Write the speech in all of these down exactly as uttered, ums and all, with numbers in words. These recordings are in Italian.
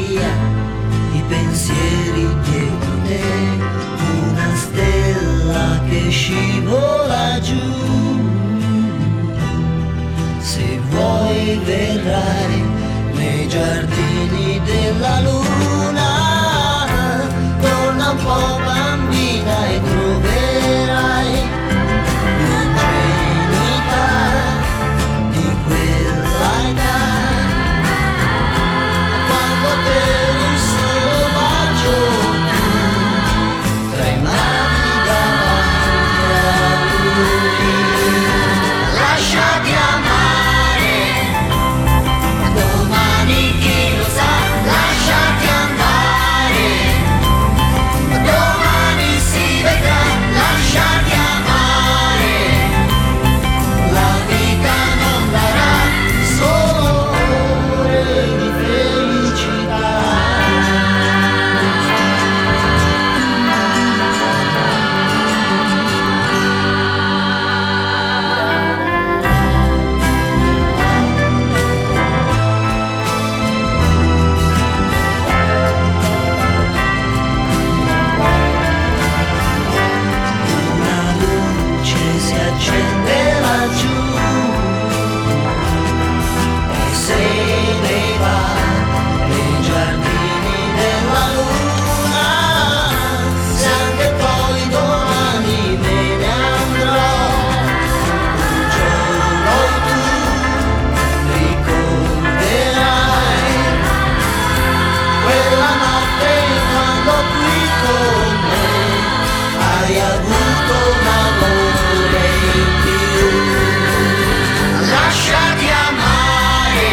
via i pensieri dietro te, una stella che scivola giù. Se vuoi verrai nei giardini della luna, torna un po' bambina e troverai l'ingenuità di quella età, quando per un solo bacio tu tremavi davanti a lui. Lasciati amare, domani chi lo sa, lasciati andare, domani si vedrà, lasciati amare, la vita non darà solo ore di felicità. Una luce si accende laggiù e se ne va nei giardini della luna. Se anche poi domani me ne andrò, un giorno tu ricorderai quella notte quando qui con me hai avuto un amore in più. Lasciati amare,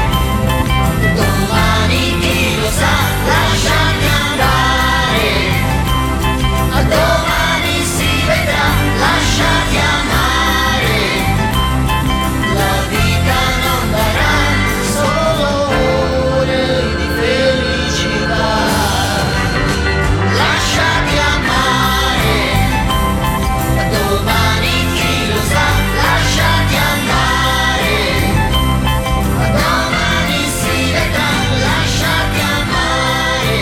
domani chi lo sa, lasciati andare, domani si vedrà, lasciati amare, la vita non darà solo ore di felicità. Lasciati amare, domani chi lo sa, lasciati andare, domani si vedrà, lasciati amare,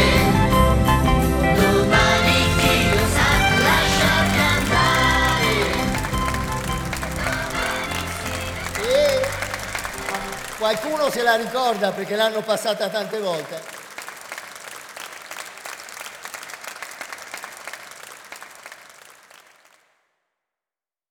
domani chi lo sa, lasciati andare. E qualcuno se la ricorda perché l'hanno passata tante volte.